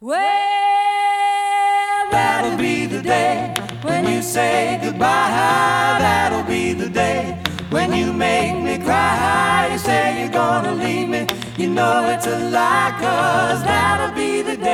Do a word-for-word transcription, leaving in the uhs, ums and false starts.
Well, that'll be the day when you say goodbye. That'll be the day when you make me cry. You say you're gonna leave me, you know it's a lie, 'cause that'll be the day